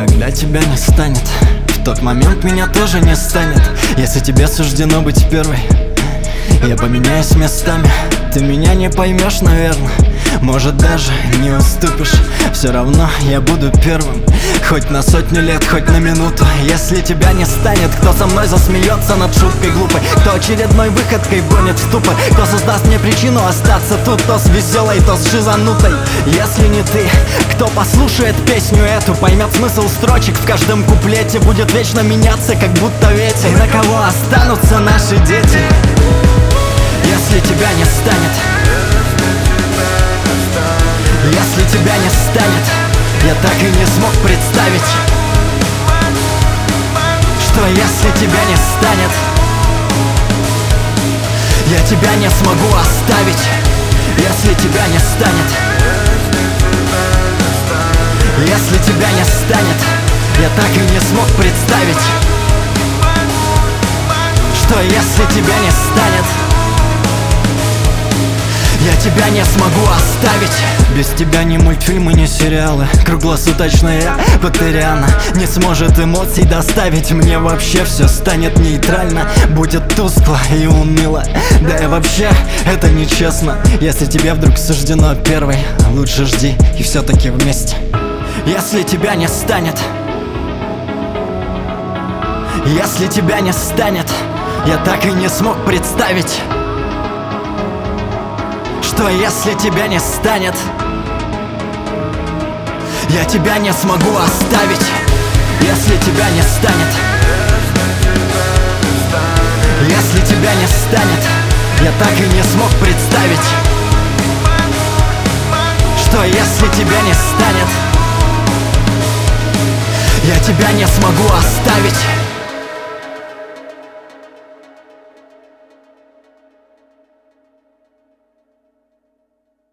Когда тебя не станет, в тот момент меня тоже не станет. Если тебе суждено быть первой, я поменяюсь местами. Ты меня не поймешь, наверное, может даже не уступишь. Все равно я буду первым, хоть на 100 лет, хоть на минуту. Если тебя не станет, кто со мной засмеется над шуткой глупой? Кто очередной выходкой гонит в ступор? Кто создаст мне причину остаться тут? То с веселой, то с шизанутой. Если не ты, кто послушает песню эту, поймет смысл строчек в каждом куплете, будет вечно меняться, как будто ветер. И на кого останутся наши дети, если тебя не станет? Если тебя не станет, я так и не смог представить, что если тебя не станет, я тебя не смогу оставить. Если тебя не станет, если тебя не станет, я так и не смог представить, что если тебя не станет, я тебя не смогу оставить. Без тебя ни мультфильмы, ни сериалы. Круглосуточная Патериана не сможет эмоций доставить. Мне вообще все станет нейтрально, будет тускло и уныло. Да и вообще это нечестно. Если тебе вдруг суждено первой, лучше жди и все-таки вместе. Если тебя не станет, если тебя не станет, я так и не смог представить, что если тебя не станет, я тебя не смогу оставить. Если тебя не станет, если тебя не станет, я так и не смог представить, что если тебя не станет, я тебя не смогу оставить.